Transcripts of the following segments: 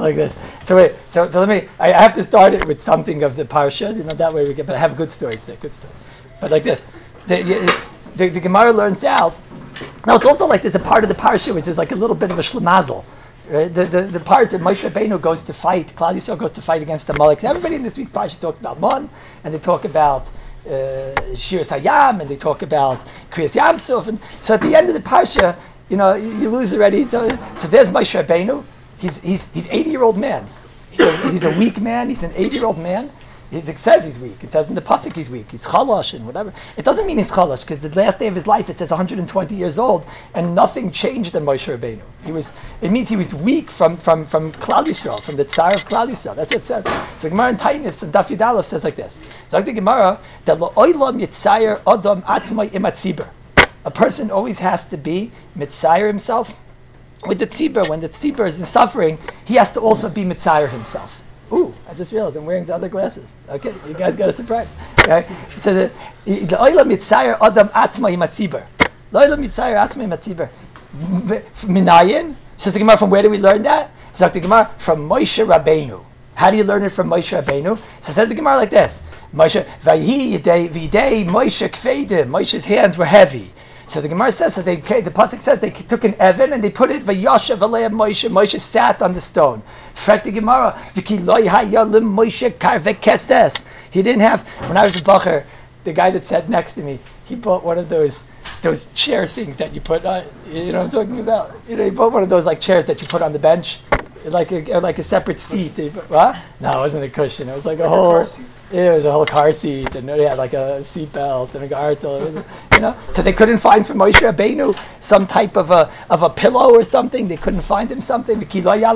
like this. So wait, so let me. I have to start it with something of the parsha. That way we get. But I have a good story. It's a good story. But like this, the Gemara learns out. Now it's also like there's a part of the parsha which is like a little bit of a shlemazal. Right? The part that Moshe Rabbeinu goes to fight, Klal Yisrael goes to fight against the Amalek. Everybody in this week's parsha talks about Mon, and they talk about Shiras Hayam, and they talk about Kriyas Yamsuf. And so at the end of the parsha, you lose already. So there's Moshe Rabbeinu. He's 80-year-old man. He's a weak man. He's an 80-year-old man. It says he's weak. It says in the pasuk he's weak. He's chalash and whatever. It doesn't mean he's chalash because the last day of his life it says 120 years old and nothing changed in Moshe Rabbeinu. It means he was weak from Klal Yisrael, from the Tsar of Klal Yisrael. That's what it says. So Gemara in Tainis and Daf Yud Aleph says like this. So like the Gemara that lo'olam yitzayer adam atzmai imatzibur. A person always has to be mitzayer himself with the tzibur. When the tzibur is in suffering, he has to also be mitzayer himself. Ooh, I just realized I'm wearing the other glasses. Okay, you guys got a surprise. Okay? So the Oila Mitzayer Adam Atzma Imatzibur. Oila Mitzayer Atzma Imatzibur. Minayin? Says the Gemara, from where do we learn that? Says the Gemara, from Moshe Rabbeinu. How do you learn it from Moshe Rabbeinu? So says the Gemara like this. Moshe, Vayhi Yidei Moshe Kfeidim. Moshe's hands were heavy. So the Gemara says, the pasuk says they took an evan and they put it v'yashav alei Moshe. Moshe sat on the stone. Fret the Gemara, v'ki lo haya Moshe karve keses. He didn't have. When I was a bacher, the guy that sat next to me, he bought one of those chair things that you put. You know what I'm talking about? He bought one of those like chairs that you put on the bench, like a separate seat. What? No, it wasn't a cushion. It was like a whole. It was a whole car seat, and they had like a seat belt and a gartel, So they couldn't find for Moshe Rabbeinu some type of a pillow or something. They couldn't find him something. So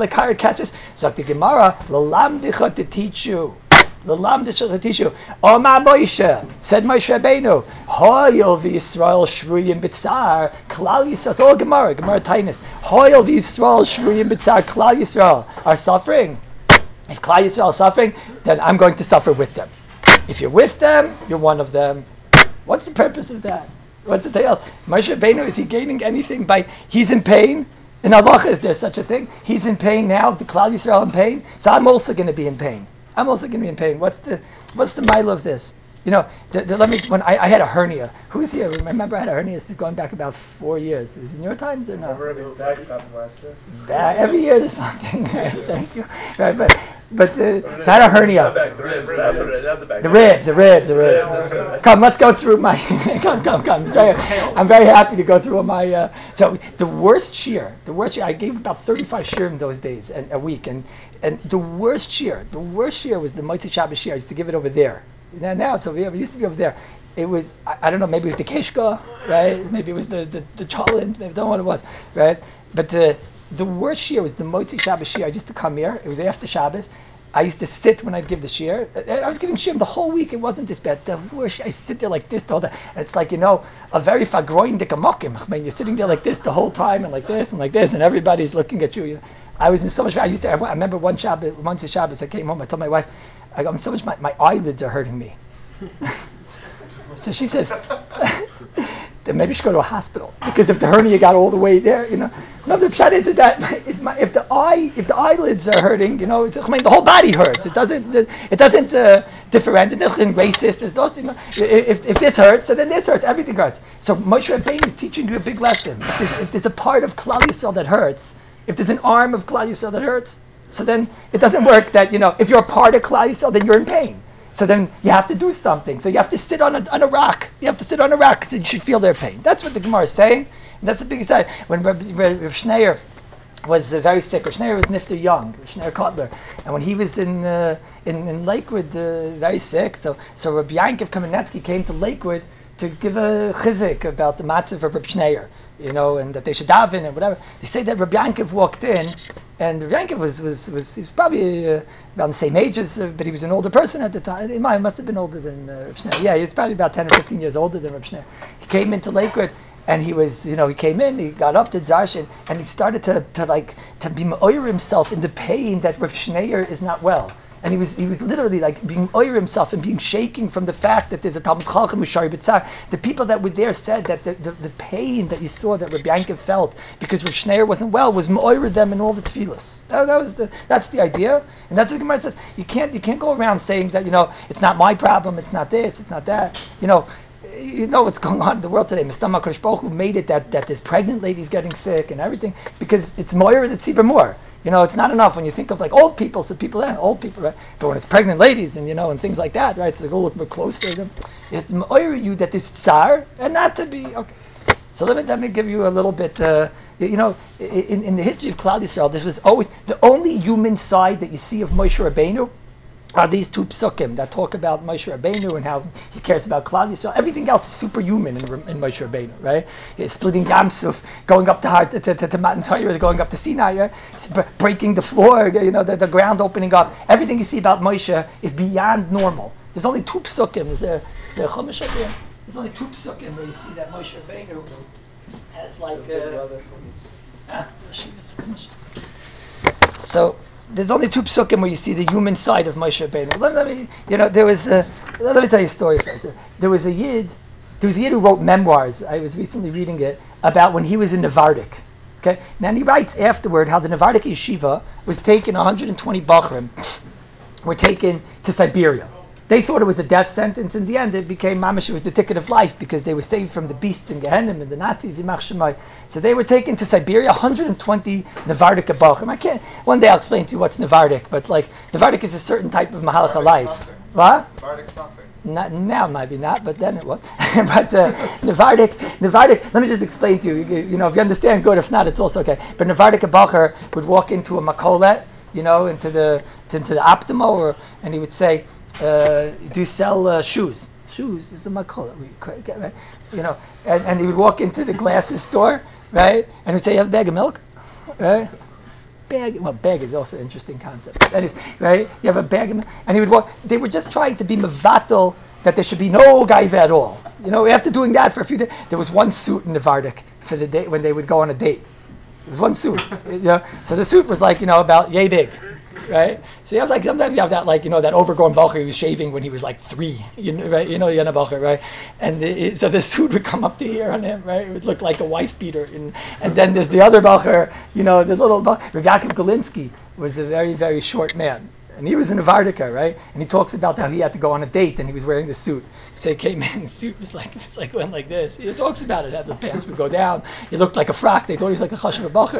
the Gemara, "L'lamdicha to teach you." L'lamdicha to teach you. Oma Moshe said Moshe Rabbeinu, "Hoyel v'Yisrael shruyim b'tzar Klal Yisrael." It's all Gemara Tainis. Hoyel v'Yisrael shruyim b'tzar Klal Yisrael are suffering. If Klal Yisrael is suffering, then I'm going to suffer with them. If you're with them, you're one of them. What's the purpose of that? What's the tale? Moshe Rabbeinu, is he gaining anything by, he's in pain? In halacha, is there such a thing? He's in pain now, the Klal Yisrael in pain? So I'm also going to be in pain. What's the mile of this? When I had a hernia. Who's here? Remember I had a hernia. This is going back about 4 years. Is it in your times or no? Every year there's something. Thank you. Right, but I had a hernia. The ribs. Come, let's go through my. Come. I'm very happy to go through my. So the worst shear. I gave about 35 shear in those days and a week, and the worst shear was the Motzei Shabbos shear. I used to give it over there. Now it's over here. It used to be over there. It was, I don't know, maybe it was the Keshka, right? Maybe it was the Cholent, I don't know what it was, right? But the worst shear was the Motzei Shabbos shear. I used to come here. It was after Shabbos. I used to sit when I'd give the shear. I was giving shear the whole week. It wasn't this bad. The worst, I sit there like this the whole time. And it's like, a very fagroin dikamokim. I mean, you're sitting there like this the whole time and like this, and everybody's looking at you. I was in so much, I remember one Shabbos, I came home, I told my wife, I'm so much, my eyelids are hurting me. So she says, then maybe you should go to a hospital, because if the hernia got all the way there, No, the pshat is that if the eyelids are hurting, the whole body hurts. It doesn't differentiate. It's racist. It's those, if this hurts, so then this hurts. Everything hurts. So Moshe Rabbeinu is teaching you a big lesson. If there's a part of Klal Yisrael that hurts, if there's an arm of Klal Yisrael that hurts, so then it doesn't work that, if you're a part of Klal Yisrael, then you're in pain. So then you have to do something. So you have to sit on a rock. You have to sit on a rock so you should feel their pain. That's what the Gemara is saying. And that's the biggest side. When Rav Schneier was very sick, Rav Schneier was nifter young, Rav Schneier Kotler. And when he was in Lakewood, very sick, so Rabbi Yankov Kamenetsky came to Lakewood to give a chizik about the matzah for Rav Schneier. And that they should daven and whatever. They say that Rabbi Yankov walked in, and Rabbi Yankov was probably around the same age as, but he was an older person at the time. He must have been older than Rabbi Schneier. Yeah, he was probably about 10 or 15 years older than Rabbi Schneier. He came into Lakewood, and he was, he came in, he got up to darshan, and he started to be ma'oyer himself in the pain that Rabbi Schneier is not well. and he was literally like being oyer himself and being shaking from the fact that there's a Talmud Chacham Ushari B'tzar. The people that were there said that the pain that you saw that Rabbi Yankiv felt because Rav Schneier wasn't well was oyer them in all the tefillas. That's the idea, and that's what the Gemara says. You can't go around saying that it's not my problem, it's not this, it's not that. You know what's going on in the world today. Mr. HaKadosh Baruch Hu made it that this pregnant lady's getting sick and everything because it's moyer the tzibur more. It's not enough when you think of like old people, so people, old people, right? But when it's pregnant ladies and and things like that, right? It's like, look more closer to them. It's moyer you that this tsar and not to be okay. So let me give you a little bit. In the history of Klal Yisrael, this was always the only human side that you see of Moshe Rabbeinu. Are these two psukim that talk about Moshe Rabbeinu and how he cares about Klal Yisrael? Everything else is superhuman in Moshe Rabbeinu, right? Splitting Yam Suf, going up to Matan Torah, going up to Sinai, right? Breaking the floor, the ground opening up. Everything you see about Moshe is beyond normal. There's only two psukim. Is there a chumash up here? There's only two psukim where you see that Moshe Rabbeinu has like. So. There's only two psukim where you see the human side of Moshe Rabbeinu. Let me tell you a story first. There was a Yid who wrote memoirs. I was recently reading it about when he was in Nevardik. Okay, now he writes afterward how the Nevardik yeshiva was taken. 120 Bachrim were taken to Siberia. They thought it was a death sentence. In the end, it became mamash. It was the ticket of life because they were saved from the beasts in Gehenna and the Nazis. So they were taken to Siberia. 120 Nevardik Bachrim. One day I'll explain to you what's Nevardik, but like Nevardik is a certain type of mahalach life. What? Nevardik's nothing. Not now, maybe not, but then it was. But Nevardik. Let me just explain to you. If you understand, good. If not, it's also okay. But Nevardik Bacher would walk into a makolet, into the Optimo, and he would say. Do you sell shoes? Shoes is a makola, right? And he would walk into the glasses store, right? And he'd say, "You have a bag of milk?" Right? Bag is also an interesting concept. Anyways, right? You have a bag of milk, and he would walk. They were just trying to be mevatel that there should be no gaiva at all. After doing that for a few days, there was one suit in Nevardik for the day when they would go on a date. There was one suit, So the suit was like, about yay big. Right, so you have sometimes you have that that overgrown bacher he was shaving when he was like 3, right? Yana bacher, right? And so the suit would come up to here on him, right? It would look like a wife beater, and then there's the other bacher, the little bacher. Rav Yaakov Galinsky was a very very short man, and he was in Nevardika, right? And he talks about how he had to go on a date and he was wearing the suit. So he came in, the suit was went like this. He talks about it, how the pants would go down. He looked like a frock. They thought he was like a chashav bacher.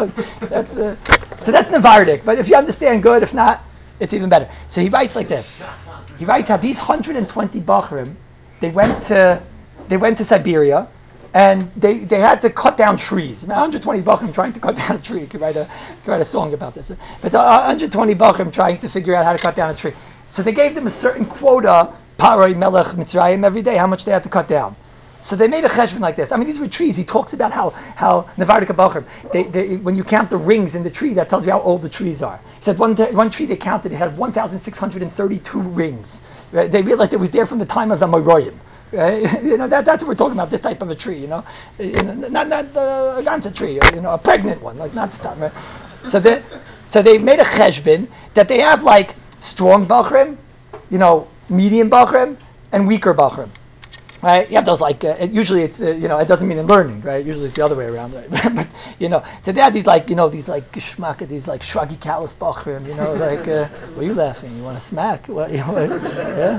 So that's Nevardik. But if you understand, good. If not, it's even better. So he writes like this. He writes how these 120 Bachrim, they went to Siberia, and they had to cut down trees. Now 120 Bachrim trying to cut down a tree. You could write a song about this. But 120 Bachrim trying to figure out how to cut down a tree. So they gave them a certain quota, Paroi Melech Mitzrayim, every day, how much they had to cut down. So they made a cheshbon like this. I mean, these were trees. He talks about how Nevardik Bachrim, when you count the rings in the tree, that tells you how old the trees are. He said one tree they counted, it had 1,632 rings. Right? They realized it was there from the time of the Moroyim. Right? That's what we're talking about, this type of a tree, not a ganza tree, a pregnant one, not stuff, right? So they made a cheshbon that they have strong Bachrim, medium Bachrim, and weaker Bachrim. Right, you have those usually it's it doesn't mean in learning, right? Usually it's the other way around, right? But so they have these these geschmack, these shruggy callous bachrim, what are you laughing? You want to smack? What? Yeah.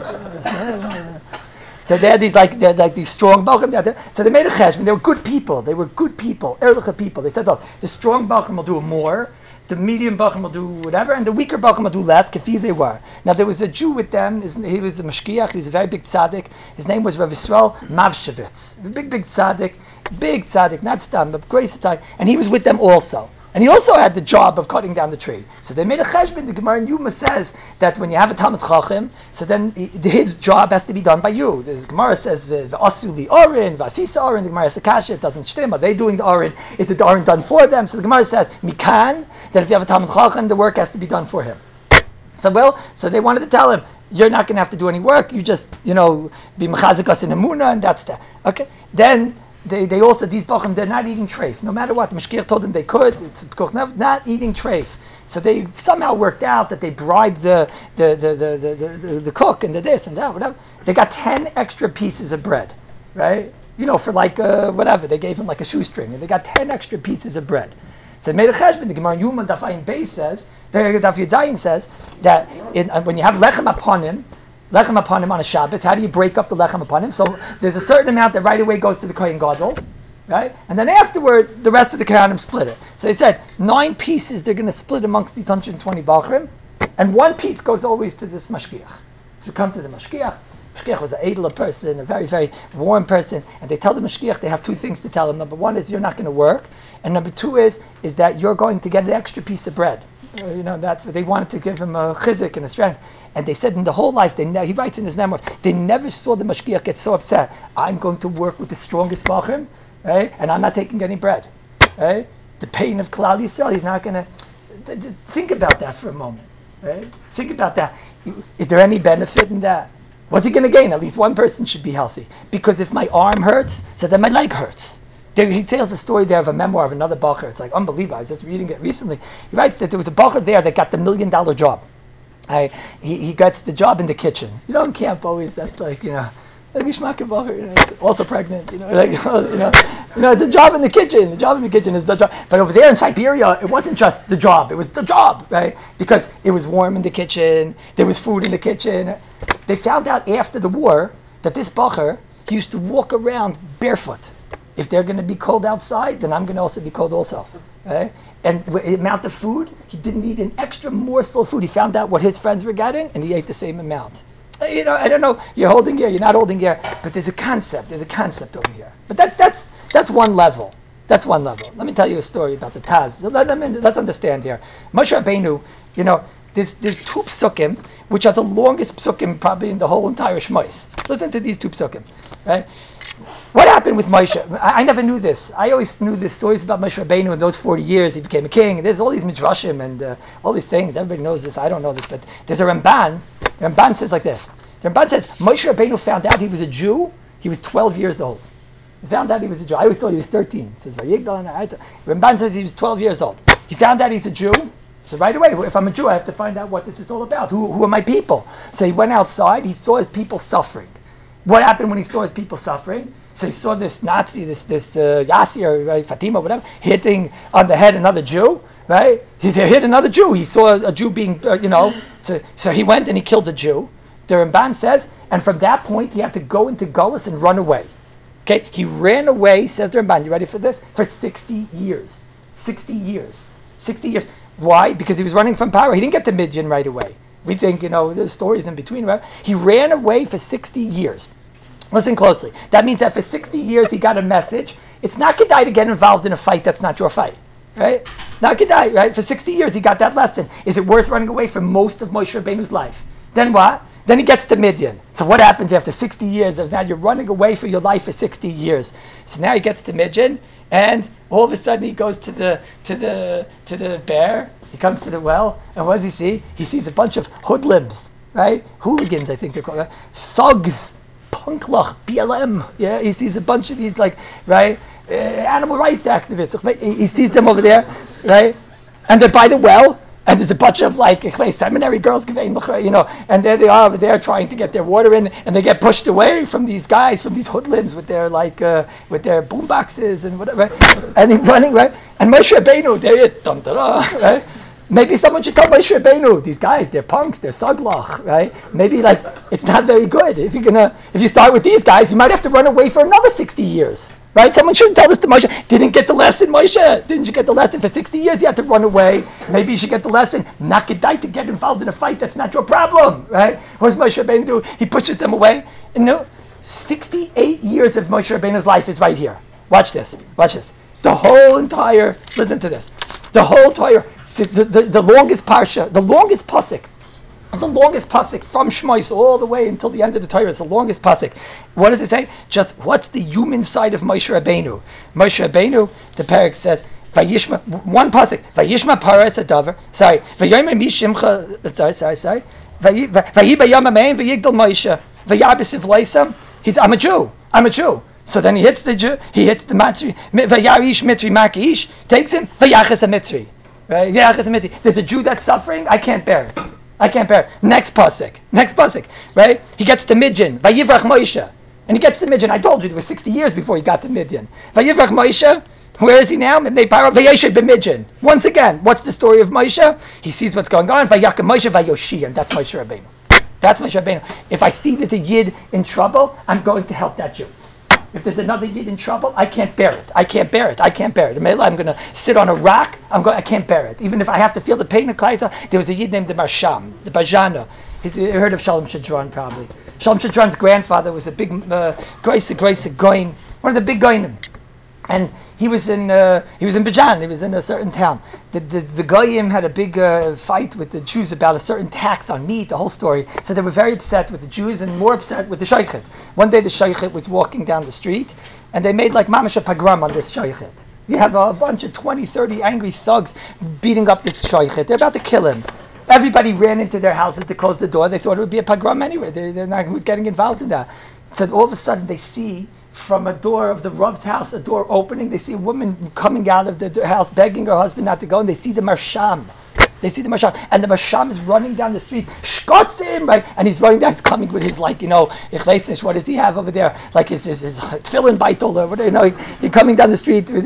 So they had these strong bachrim. So they made a cheshbon. They were good people. Erlicha people. They said, look, the strong bachrim will do more. The medium Bachrim will do whatever, and the weaker Bachrim will do less, kafi they were. Now there was a Jew with them, he was a mashkiach, he was a very big tzaddik. His name was Rav Yisrael Mavshevitz. A big tzaddik, not stam, but great tzaddik. And he was with them also. And he also had the job of cutting down the tree. So they made a cheshbon. The Gemara in Yuma says that when you have a Talmud Chacham, so then his job has to be done by you. The Gemara says, "V'asu li orin, v'asisa orin." The Gemara says, "Kasha, it doesn't shtim. Are they doing the orin? Is the orin done for them?" So the Gemara says, "Mikan." That if you have a Talmud Chacham, the work has to be done for him. So they wanted to tell him, "You're not going to have to do any work. You just, be mechazikas in Emunah, and that's that." Okay. Then they also, these Bachrim, they're not eating treif. No matter what, the Mashkiach told them they could. It's not eating treif. So they somehow worked out that they bribed the cook and the this and that, whatever. They got 10 extra pieces of bread, right? For like whatever. They gave him like a shoestring, and they got 10 extra pieces of bread. So made a cheshbon. The Gemara Yuma Daf Ayin Beis says, the Daf Yud Zayin says that when you have lechem upon him on a Shabbos, how do you break up the lechem upon him? So there's a certain amount that right away goes to the Kohen Gadol, right? And then afterward, the rest of the Kohanim split it. So they said 9 pieces they're going to split amongst these 120 Bachrim, and 1 piece goes always to this Mashgiach. So come to the Mashgiach. Mashgiach was an edler person, a very, very warm person, and they tell the Mashgiach they have 2 things to tell him. Number 1 is you're not going to work, and number 2 is that you're going to get an extra piece of bread. That's what they wanted to give him a chizik and a strength. And they said in the whole life, he writes in his memoirs, they never saw the Mashgiach get so upset. I'm going to work with the strongest Bachrim, right? And I'm not taking any bread, right? The pain of Klal Yisrael, he's not going to... Just think about that for a moment, right? Think about that. Is there any benefit in that? What's he going to gain? At least one person should be healthy. Because if my arm hurts, so then my leg hurts. He tells a story there of a memoir of another bacher. It's like unbelievable. I was just reading it recently. He writes that there was a bacher there that got the $1 million job. He gets the job in the kitchen. In camp always, that's like, also pregnant, the job in the kitchen. The job in the kitchen is the job. But over there in Siberia, it wasn't just the job. It was the job, right? Because it was warm in the kitchen. There was food in the kitchen. They found out after the war that this bacher, he used to walk around barefoot. If they're going to be cold outside, then I'm going to also be cold also, right? And the amount of food, he didn't eat an extra morsel of food. He found out what his friends were getting, and he ate the same amount. I don't know, you're holding here, you're not holding here, but there's a concept over here. But that's one level. That's one level. Let me tell you a story about the Taz. Let's understand here. Moshe Rabbeinu, there's 2 psukim, which are the longest psukim probably in the whole entire Shmos. Listen to these 2 psukim, right? What happened with Moshe? I never knew this. I always knew the stories about Moshe Rabbeinu in those 40 years. He became a king. There's all these midrashim and all these things. Everybody knows this. I don't know this, but there's a Ramban. The Ramban says like this. The Ramban says Moshe Rabbeinu found out he was a Jew. He was 12 years old. He found out he was a Jew. I always thought he was 13. It says Ramban says he was 12 years old. He found out he's a Jew. So right away, if I'm a Jew, I have to find out what this is all about. Who are my people? So he went outside. He saw his people suffering. What happened when he saw his people suffering? So he saw this Nazi, this Yasser, right, Fatima, whatever, hitting on the head another Jew, right? He hit another Jew. He saw a Jew being, so he went and he killed the Jew. The Ramban says, and from that point he had to go into Gullus and run away. Okay, he ran away, says the Ramban, you ready for this? For 60 years. 60 years. 60 years. Why? Because he was running from power. He didn't get to Midian right away. We think, there's stories in between, right? He ran away for 60 years. Listen closely. That means that for 60 years he got a message. It's not kedai to get involved in a fight that's not your fight, right? Not kedai, right? For 60 years he got that lesson. Is it worth running away from most of Moshe Rabbeinu's life? Then what? Then he gets to Midian. So what happens after 60 years of now you're running away for your life for 60 years? So now he gets to Midian, and all of a sudden he goes to the bear. He comes to the well, and what does he see? He sees a bunch of hoodlums, right? Hooligans, I think they're called, right? Thugs. Punklach, BLM, yeah, he sees a bunch of these animal rights activists. He sees them over there, right? And they're by the well, and there's a bunch of seminary girls, and there they are over there trying to get their water in, and they get pushed away from these guys, from these hoodlums with their boom boxes and whatever, and he's running, right? And Moshe Rabbeinu, there he is, right? Maybe someone should tell Moshe Rabbeinu, these guys, they're punks, they're suglach, right? Maybe it's not very good. If you start with these guys, you might have to run away for another 60 years, right? Someone shouldn't tell this to Moshe. Didn't get the lesson, Moshe. Didn't you get the lesson? For 60 years you had to run away. Maybe you should get the lesson. Not kedai to get involved in a fight that's not your problem, right? What does Moshe Rabbeinu do? He pushes them away. 68 years of Moshe Rabbeinu's life is right here. Watch this. The whole entire, listen to this. The whole entire, the longest parsha, the longest pasuk from Shmos all the way until the end of the Torah. It's the longest pasuk. What does it say? Just what's the human side of Moshe Rabbeinu? Moshe Rabbeinu, the parak says, Vayishma, one pasuk, Vayishma paras adavar. Sorry, Vayayim mishimcha. Sorry. Vayi bayam amein vayigdal Moshe vayabisiv leisam. I'm a Jew. So then he hits the Jew. He hits the Matzri. Vayarish Mitzri Makish takes him. Vayachas a Mitzri. Right? There's a Jew that's suffering. I can't bear it. I can't bear it. Next pasuk. Right? He gets to Midian. Vayivrach Moshe. And he gets to Midian. I told you it was 60 years before he got to Midian. Vayivrach Moshe. Where is he now? Once again, what's the story of Moshe? He sees what's going on. Vayakim Moshe Vayoshi, and that's Moshe Rabbeinu. That's Moshe Rabbeinu. If I see there's a Yid in trouble, I'm going to help that Jew. If there's another Yid in trouble, I can't bear it. I'm going to sit on a rock. I can't bear it. Even if I have to feel the pain of Klaisa. There was a Yid named the Marsham, the Bajana. You heard of Shalom Shadron probably. Shalom Shadron's grandfather was a big Grace Goin, one of the big Goinim. And he was in Bajan. He was in a certain town. The Goyim had a big fight with the Jews about a certain tax on meat, the whole story. So they were very upset with the Jews and more upset with the Shaychet. One day the Shaychet was walking down the street and they made like mamash a pogrom on this Shaychet. You have a bunch of 20, 30 angry thugs beating up this Shaychet. They're about to kill him. Everybody ran into their houses to close the door. They thought it would be a pogrom anyway. They're not who's getting involved in that. So all of a sudden they see from a door of the Rav's house, a door opening, they see a woman coming out of the house begging her husband not to go, and they see the Marsham. And the Marsham is running down the street, shkotzim, right? And he's running down, he's coming with his, what does he have over there? Like his tefillin baitel, or whatever, he's coming down the street, with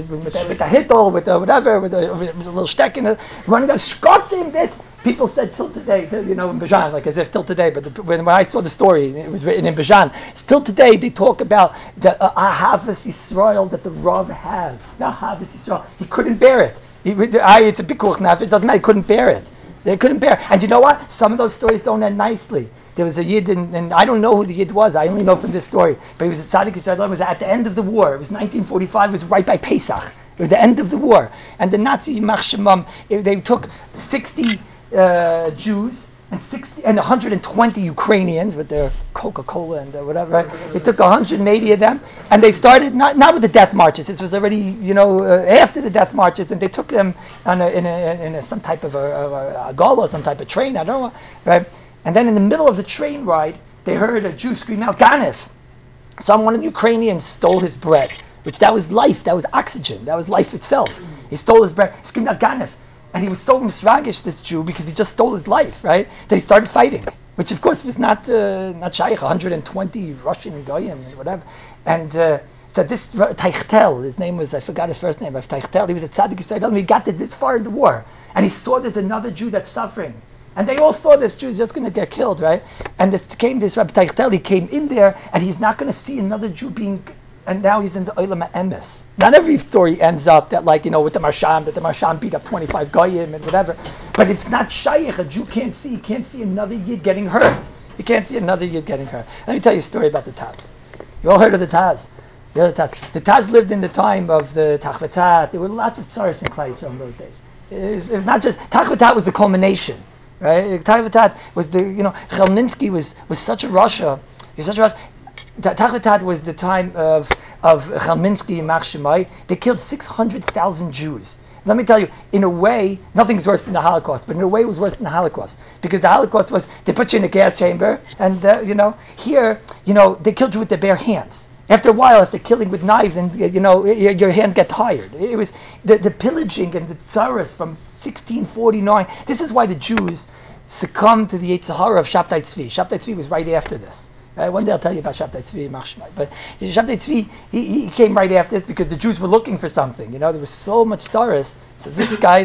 a hittel, with a little shtek in it, running down, shkotzim, this. People said till today, in Bajan, like as if till today, but when I saw the story, it was written in Bajan. Still today, they talk about the Ahavas Yisrael that the Rav has. The Ahavas Yisrael. He couldn't bear it. It's a pikuach nafesh. It doesn't matter. He couldn't bear it. They couldn't bear it. And you know what? Some of those stories don't end nicely. There was a Yid, and I don't know who the Yid was. I only know from this story. But he was at Tzaddik Yisrael. It was at the end of the war. It was 1945. It was right by Pesach. It was the end of the war. And the Nazi Machshemam, they took 60 Jews and 120 Ukrainians with their Coca-Cola and whatever. Right? They took 180 of them, and they started not with the death marches. This was already after the death marches, and they took them on in some type of a gala, some type of train. I don't know, right? And then in the middle of the train ride, they heard a Jew scream out, "Ganef!" One of the Ukrainians stole his bread, which that was life, that was oxygen, that was life itself. He stole his bread, he screamed out, "Ganef!" And he was so misragish, this Jew, because he just stole his life, right? That he started fighting, which of course was not shaykh, 120 Russian goyim and whatever. And so this Teichtel, his name was, I forgot his first name, but Teichtel, he was at Tzaddik Yisrael, and he got this far in the war. And he saw there's another Jew that's suffering. And they all saw this Jew's just going to get killed, right? And this Rabbi Teichtel, he came in there, and he's not going to see another Jew being. And now he's in the Olam HaEmes. Not every story ends up that with the Marsham, that the Marsham beat up 25 Goyim and whatever. But it's not shaykh. A Jew can't see another Yid getting hurt. You can't see another Yid getting hurt. Let me tell you a story about the Taz. You all heard of the Taz? The Taz lived in the time of the Tachvatat. There were lots of tzaras in Klai Yisrael in those days. It was not just, Tachvatat was the culmination. Right? Tachvatat was Chelminsky was such a Russia. He was such a Russia. Tachvatat was the time of Chelminsky and Mach Shemai. They killed 600,000 Jews. Let me tell you, in a way, nothing's worse than the Holocaust, but in a way it was worse than the Holocaust. Because the Holocaust was, they put you in a gas chamber, and here, they killed you with their bare hands. After a while, after killing with knives, and your hands get tired. It was the pillaging and the tsaras from 1649. This is why the Jews succumbed to the Yetzer Hara of Shabtai Tzvi. Shabtai Tzvi was right after this. One day I'll tell you about Shabtai Tzvi Machshmai. But Shabtai Tzvi, he came right after this because the Jews were looking for something. There was so much tsaras. So this guy,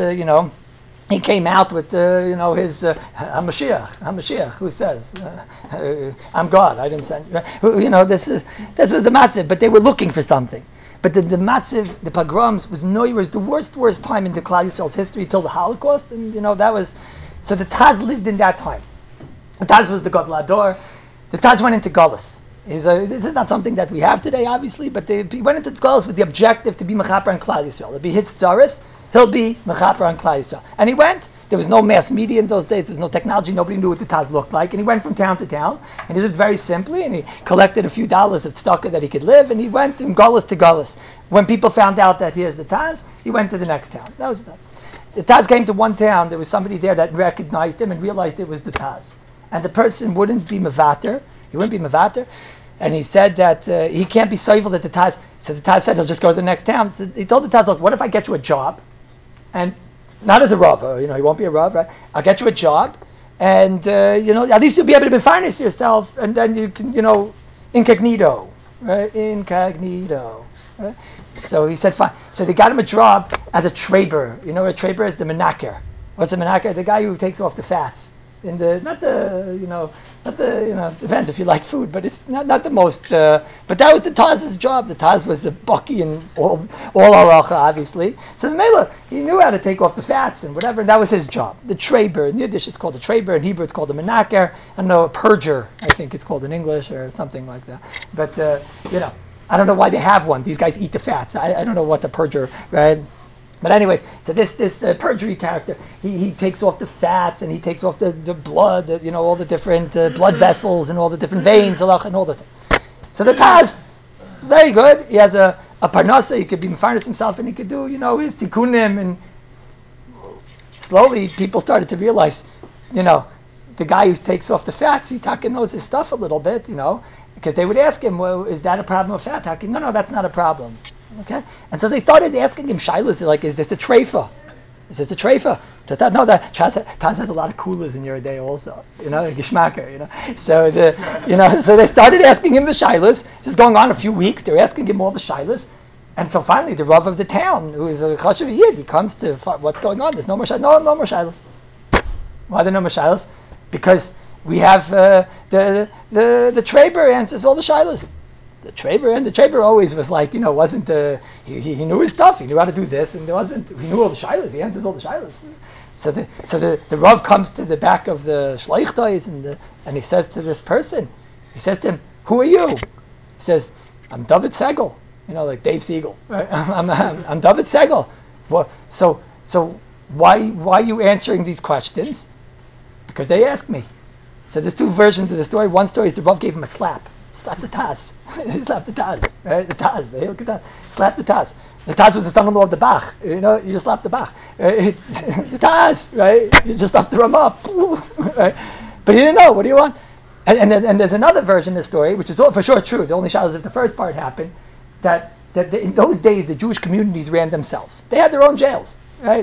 he came out with his Hamashiach, who says, "I'm God. I didn't send you." This was the matziv, but they were looking for something. But the matziv, the pogroms, was the worst time in the Klal Yisrael's history till the Holocaust, and that was. So the Taz lived in that time. The Taz was the Gadol Ador. The Taz went into Galus. This is not something that we have today, obviously, but he went into Galus with the objective to be Mechaper on Klal Yisrael. It'll be his tzaris, he'll be Mechaper on Klal Yisrael. And he went. There was no mass media in those days. There was no technology. Nobody knew what the Taz looked like. And he went from town to town. And he lived very simply. And he collected a few dollars of tzedakah that he could live. And he went from Galus to Galus. When people found out that here's the Taz, he went to the next town. That was the Taz. The Taz came to one town. There was somebody there that recognized him and realized it was the Taz. And the person wouldn't be Mevater. He wouldn't be Mevater. And he said that he can't be soivel that the Taz. So the Taz said he'll just go to the next town. So he told the Taz, look, what if I get you a job? And not as a Rav, he won't be a Rav, right? I'll get you a job, and, at least you'll be able to finance yourself, and then you can, incognito, right? Incognito, right? So he said, fine. So they got him a job as a traber. You know what a traber is? The menaker. What's a menaker? The guy who takes off the fats. Depends if you like food, but it's not the most, but that was the Taz's job. The Taz was a bucky and all halacha, obviously. So Mela, he knew how to take off the fats and whatever, and that was his job. The traber, in Yiddish it's called a traber, in Hebrew it's called a menaker, I don't know, a purger, I think it's called in English or something like that. But, I don't know why they have one. These guys eat the fats. I don't know what the purger, right? But anyways, so this perjury character, he takes off the fats and he takes off the blood, all the different blood vessels and all the different veins and all the things. So the Taz, very good. He has a parnasa. He could be mefarnas himself and he could do, his tikkunim. And slowly people started to realize, the guy who takes off the fats, he knows his stuff a little bit, because they would ask him, well, is that a problem of fat? No, that's not a problem. Okay, and so they started asking him shilas like, "Is this a treifa? Is this a treifa?" No, that Taz has a lot of coolers in your day also, geschmacker, So so they started asking him the shilas. This is going on a few weeks. They're asking him all the shilas, and so finally the Rav of the town, who is a chashuv yid, he comes to what's going on. There's no more shilas. No more shilas. Why are there no more shilas? Because we have the traber answers all the shilas. The traber always was like, wasn't he knew his stuff. He knew how to do this, and he knew all the shilas. He answers all the shilas. So the Rav comes to the back of the shleichtais and he says to this person, he says to him, "Who are you?" He says, "I'm David Segel." Like Dave Siegel. Right? I'm David Segel. Well, so why are you answering these questions? Because they asked me. So there's two versions of the story. One story is the Rav gave him a slap. Slap the Taz. He slapped the Taz. Right? The Taz. Hey, look at that. Slap the Taz. The Taz was the son-in-law of the Bach. You just slap the Bach. It's the Taz, right? You just have to run up. Right? But he didn't know. What do you want? And there's another version of the story, which is for sure true. The only shot is if the first part happened, that in those days the Jewish communities ran themselves. They had their own jails, right?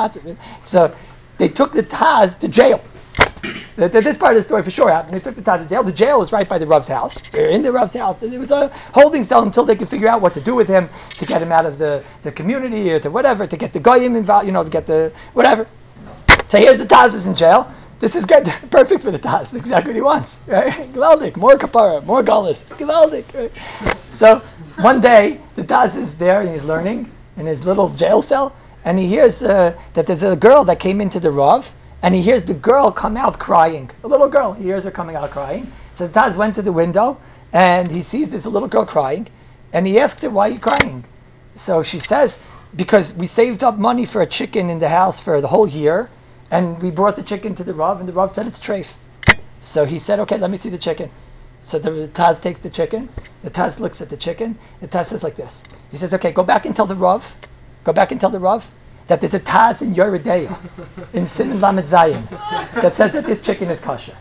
So they took the Taz to jail. This part of the story for sure happened. They took the Taz to jail. The jail was right by the Rav's house. They're in the Rav's house. There was a holding cell until they could figure out what to do with him, to get him out of the community or to whatever, to get the goyim involved, to get the whatever. So here's the Taz is in jail. This is great. Perfect for the Taz. That's exactly what he wants. Right? Gewaldik. More kapara. More galus. Gewaldik. Right? So one day, the Taz is there and he's learning in his little jail cell, and he hears that there's a girl that came into the Rav. And he hears the girl come out crying. A little girl. He hears her coming out crying. So the Taz went to the window, and he sees this little girl crying. And he asks her, "Why are you crying?" So she says, "Because we saved up money for a chicken in the house for the whole year, and we brought the chicken to the Rav, and the Rav said it's treif." So he said, "Okay, let me see the chicken." So the Taz takes the chicken. The Taz looks at the chicken. The Taz says like this. He says, "Okay, go back and tell the Rav. Go back and tell the Rav that there's a Taz in Yeridea, in Siman Lamed Zayin, that says that this chicken is kosher."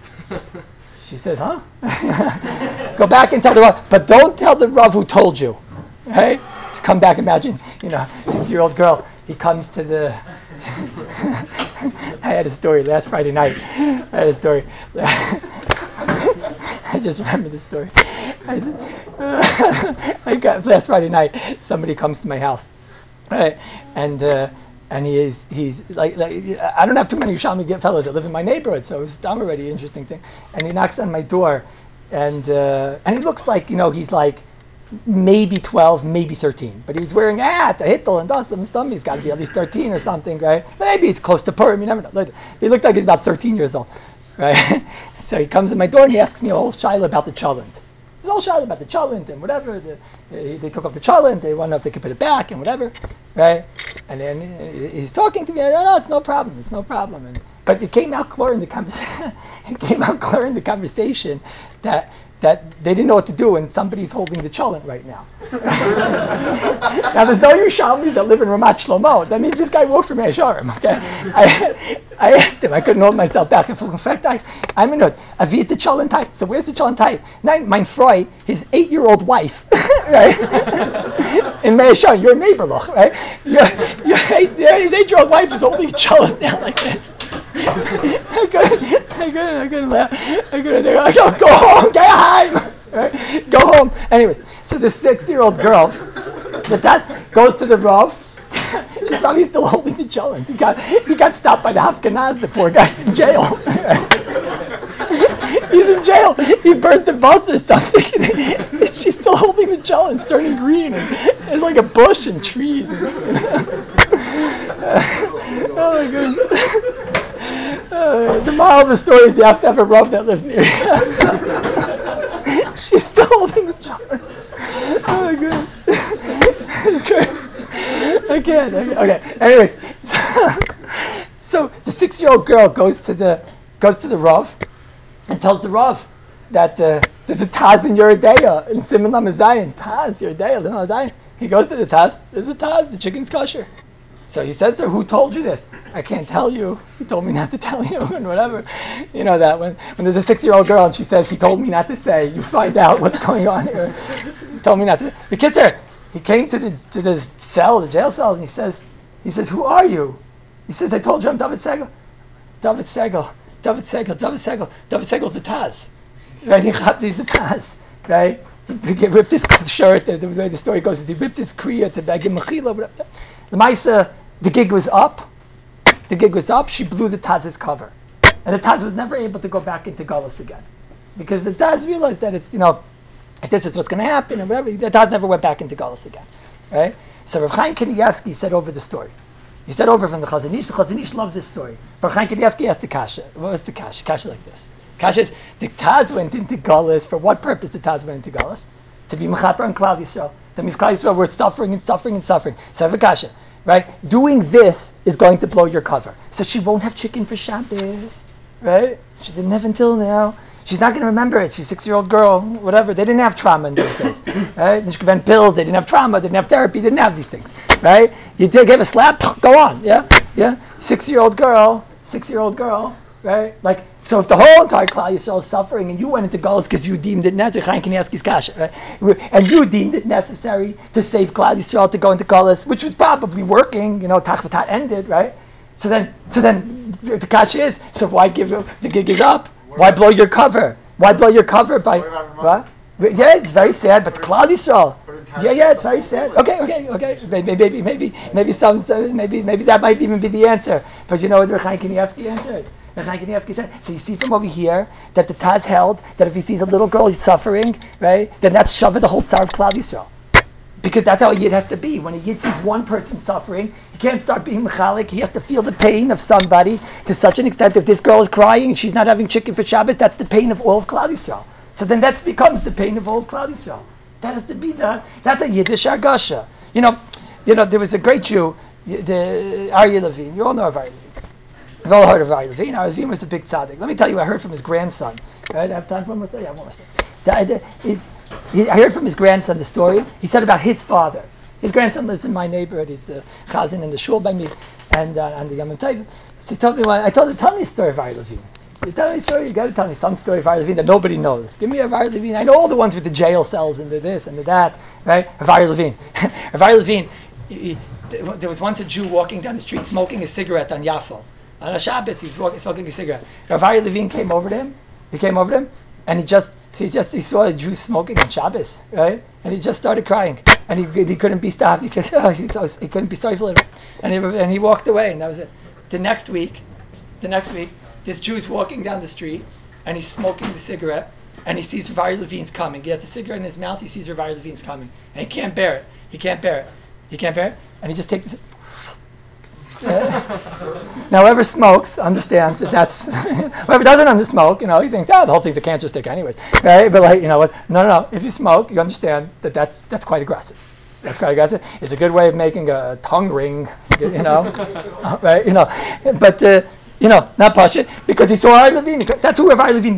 She says, "Huh?" Go back and tell the Rav, but don't tell the Rav who told you. Right? Come back, imagine, 6-year-old girl. He comes to the... I had a story last Friday night. I just remember the story. Last Friday night, somebody comes to my house. Right? And he's like I don't have too many Yerushalmi fellows that live in my neighborhood, so it's already an interesting thing. And he knocks on my door, and he looks like he's like maybe 12, maybe 13, but he's wearing a hat, a hittel, and dust, and stomach. He's got to be at least 13 or something, right? Maybe it's close to Purim. You never know. He looked like he's about 13 years old, right? So he comes to my door and he asks me a whole shaila about the chalent. There's all shaila about the chalent and whatever. They took off the chalent. They want to know if they could put it back and whatever, right? And then he's talking to me. No, it's no problem. It's no problem. But it came out clear in the conversation. It came out clear in the conversation that that they didn't know what to do, and somebody's holding the cholent right now. Now, there's no Yerushalmis that live in Ramat Shlomo. That means this guy works for Mei Hasharim, okay? I asked him, I couldn't hold myself back. In fact, I'm in it. Avi is the cholent tight. So where's the cholent tight? Mein Freu, his 8-year-old wife, right? In Mei Hasharim, you're a neighborloch, right? His 8-year-old wife is holding a cholent now like this. I couldn't laugh. I go home, get home, right? Go home. Anyways, so the 6-year-old girl, the Taz goes to the Rav. She's probably still holding the cholent. He got stopped by the Hafganaz. The poor guy's in jail. He's in jail. He burnt the bus or something. She's still holding the cholent. It's turning green. And it's like a bush and trees. Oh my goodness. The moral of the story is you have to have a Rav that lives near you. She's still holding the cholent. Oh my goodness. I can't. Okay. Anyways, so the 6-year-old girl goes to the Rav and tells the Rav that there's a Taz in Yeridea in Siman Lamed Zayin. Taz, Yeridea, Lamed Zayin. He goes to the Taz. There's a Taz. The chicken's kosher. So he says to her, who told you this? I can't tell you. He told me not to tell you, and whatever. You know that when there's a 6-year-old girl and she says, he told me not to say, you find out what's going on here. He told me not to. The kid's here. He came to the cell, the jail cell, and he says, who are you? He says, I told you I'm David Segel. David Segel's the Taz. Right? He's the Taz. Right? He ripped his shirt. The way the story goes is he ripped his kriya to beg him mechila. The Maisa, the gig was up. She blew the Taz's cover. And the Taz was never able to go back into Galus again. Because the Taz realized that it's, if this is what's going to happen and whatever, the Taz never went back into Galus again. Right? So Rav Chaim Kanievsky said over the story. He said over from the Chazon Ish. The Chazon Ish loved this story. Rav Chaim Kanievsky asked the Kasha. What was the Kasha? Kasha like this. Kasha is, the Taz went into Galus. For what purpose the Taz went into Galus? To be Mechaper and Klal Yisrael. That means Klal Yisrael were suffering and suffering and suffering. So I have a Kasha. Right? Doing this is going to blow your cover. So she won't have chicken for Shabbos. Right? She didn't have until now. She's not going to remember it. She's a 6-year-old girl, whatever. They didn't have trauma in those days. Right? They prevent pills. They didn't have trauma. They didn't have therapy. They didn't have these things. Right? You did give a slap, go on. Yeah? Yeah? 6-year-old girl. Right? Like, so if the whole entire Klal Yisrael is suffering and you went into Galus because you deemed it necessary, right? And you deemed it necessary to save Klal Yisrael to go into Galus, which was probably working, Tachvatat ended, right? So then the kasha is, so why give the gig is up? Why blow your cover? By what? Yeah, it's very sad, but Klal Yisrael. Yeah, it's very sad. Okay. Maybe that might even be the answer. But you know what Rav Chaim Kanievsky answered? Rav Chaim Kanievsky said, so you see from over here that the Taz held that if he sees a little girl suffering, right, then that's Shavah the whole Tsar of Klal Yisrael. Because that's how a Yid has to be. When a Yid sees one person suffering, he can't start being mechalik. He has to feel the pain of somebody to such an extent. If this girl is crying and she's not having chicken for Shabbos, that's the pain of all of Klal Yisrael. So then that becomes the pain of all of Klal Yisrael. That has to be that's a Yiddish Argasha. There was a great Jew, the Aryeh Levine. You all know of Aryeh Levine. You've all heard of Aryeh Levine. Aryeh Levine was a big tzaddik. Let me tell you, I heard from his grandson. Right? I have time for one more story? Yeah, one more story. I heard from his grandson the story. He said about his father. His grandson lives in my neighborhood. He's the chazan in the shul by me, and on the Yom Tov. So he told me, tell me a story of Aryeh Levine. You tell me a story, you got to tell me some story of Aryeh Levine that nobody knows. Give me a Aryeh Levine. I know all the ones with the jail cells and the this and the that, right? Of Aryeh Levine. Of Aryeh Levine, there was once a Jew walking down the street smoking a cigarette on Yafo. On a Shabbos, he was smoking a cigarette. Rav Aryeh Levine came over to him. He came over to him, and he saw a Jew smoking on Shabbos, right? And he just started crying, and he couldn't be stopped because he couldn't be sorry for it, and he walked away, and that was it. The next week, this Jew is walking down the street, and he's smoking the cigarette, and he sees Rav Aryeh Levine's coming. He has the cigarette in his mouth. He sees Rav Aryeh Levine's coming, and he can't bear it, and he just takes this. Now, whoever smokes understands that that's whoever doesn't smoke, he thinks, the whole thing's a cancer stick, anyways, right? But no. If you smoke, you understand that that's quite aggressive. That's quite aggressive. It's a good way of making a tongue ring, right? But not Pasha, because he saw Aryeh Levine. That's who Rav Aryeh Levine was.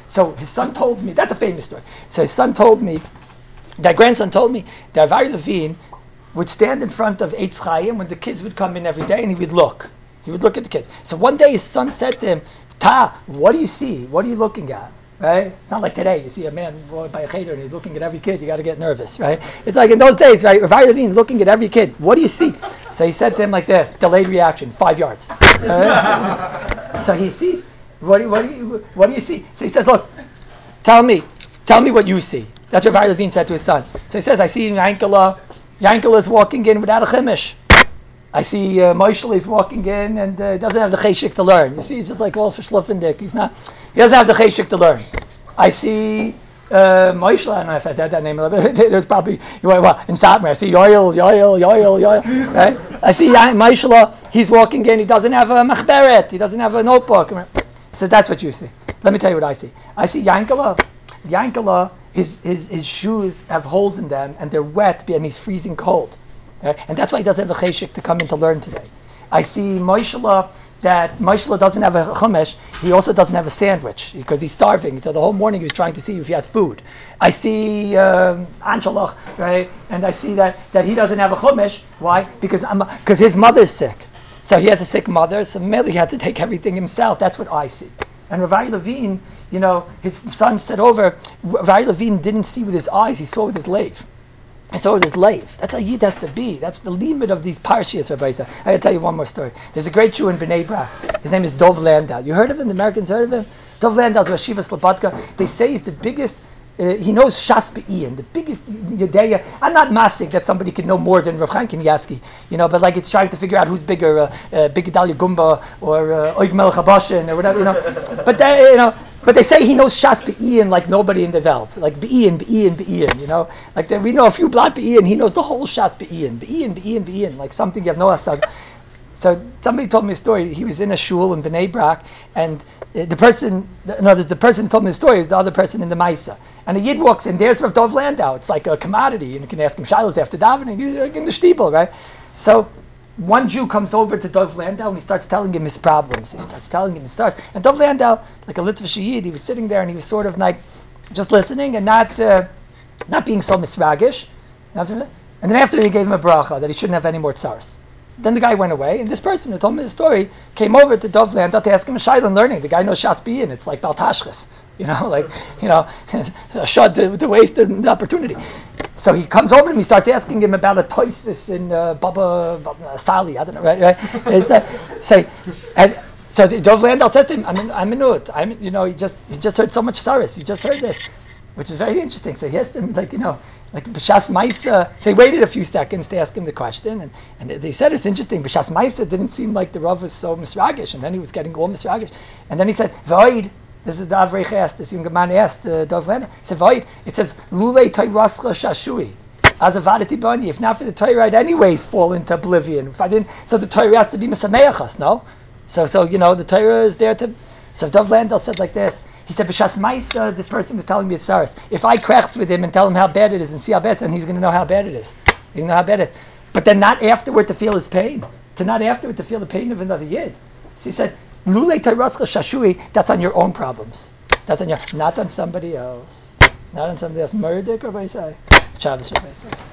So his son told me, that's a famous story. So his son told me, that grandson told me that Avari Levine would stand in front of Eitz Chaim when the kids would come in every day and he would look. He would look at the kids. So one day his son said to him, Ta, what do you see? What are you looking at? Right? It's not like today. You see a man by a cheder and he's looking at every kid. You got to get nervous, right? It's like in those days, right? Avari Levine looking at every kid. What do you see? So he said to him like this, delayed reaction, 5 yards. Right? So he sees, what do you see? So he says, look, tell me what you see. That's what Avari Levine said to his son. So he says, I see Yankala. Yankala is walking in without a chimish. I see Moishel is walking in and doesn't have the cheshik to learn. You see, he's just like all for Schluffendick. He doesn't have the cheshik to learn. I see Moishel, I don't know if I said that name. There's probably, in Satmar, I see Yoel. Right? I see Moishel, he's walking in, he doesn't have a machberet, he doesn't have a notebook. So that's what you see. Let me tell you what I see. I see Yankala, his shoes have holes in them and they're wet and he's freezing cold. Right? And that's why he doesn't have a cheshik to come in to learn today. I see Moishela, that Moishela doesn't have a chumash. He also doesn't have a sandwich because he's starving. So the whole morning he was trying to see if he has food. I see Anshalach, right? And I see that he doesn't have a chumash. Why? Because his mother's sick. So he has a sick mother, so maybe he had to take everything himself. That's what I see. And Avari Levine, his son said over, Avari Levine didn't see with his eyes, he saw with his lave. I saw this life. That's how Yid has to be. That's the limit of these parshias, Rabbi Isa. I got to tell you one more story. There's a great Jew in Bnei Brak. His name is Dov Landau. You heard of him? The Americans heard of him? Dov Landau is Rashiva Slobodka. They say he's the biggest, he knows Shas Be'in, the biggest Yedeya. I'm not massing that somebody can know more than Rav Chaim Kanievsky, but like it's trying to figure out who's bigger, Big Gedalia Gumba or Oig Melech HaBashan or whatever, But they say he knows Shas Be'in like nobody in the Welt. Like Be'in. Like we know a few blot Be'in, he knows the whole Shas Be'in. Like something you have no asag. So somebody told me a story. He was in a shul in Bnei Brak, and the person who told me the story is the other person in the Maisa. And a Yid walks in, there's Rav Dov Landau. It's like a commodity, and you can ask him shilas after davening. He's like in the shtibel, right? So one Jew comes over to Dov Landau and he starts telling him his problems. And Dov Landau, like a Litvish Yid, he was sitting there and he was sort of like just listening and not being so misragish. And then after he gave him a bracha that he shouldn't have any more tsaras. Then the guy went away, and this person who told me the story came over to Dov Landau to ask him a shayla learning. The guy knows Shas Be'in. It's like Baltashchis. A shot to waste the opportunity. So he comes over and he starts asking him about a toisis in Baba Sali. I don't know, right? So Dov Landau says to him, I'm in it. You just heard so much saris. You just heard this, which is very interesting. So he asked him, like B'shas Maisa. So he waited a few seconds to ask him the question, and they said it's interesting. B'shas Maisa didn't seem like the Rav was so misragish, and then he was getting all misragish, and then he said, V'oid. This is the Avrech asked, this young man asked Dov Landau. He said, V'oid. It says, Lulei Tayrascha Shashui. As a vadati bani, if not for the Torah, I'd anyways fall into oblivion. If I didn't, so the Torah has to be misameachas, no? So the Torah is there to. So Dov Landau said like this. He said, B'shas Maisa, this person was telling me it's saras. If I crachs with him and tell him how bad it is and see how bad it is, then he's going to know how bad it is. He's going to know how bad it is. But then not afterward to feel his pain. Not afterward to feel the pain of another Yid. So he said, Lulei Tayrascha Shashui, that's on your own problems. Not on somebody else. Not on somebody else. Murdik, Rabbi Isai. Chavis, Rabbi Isai.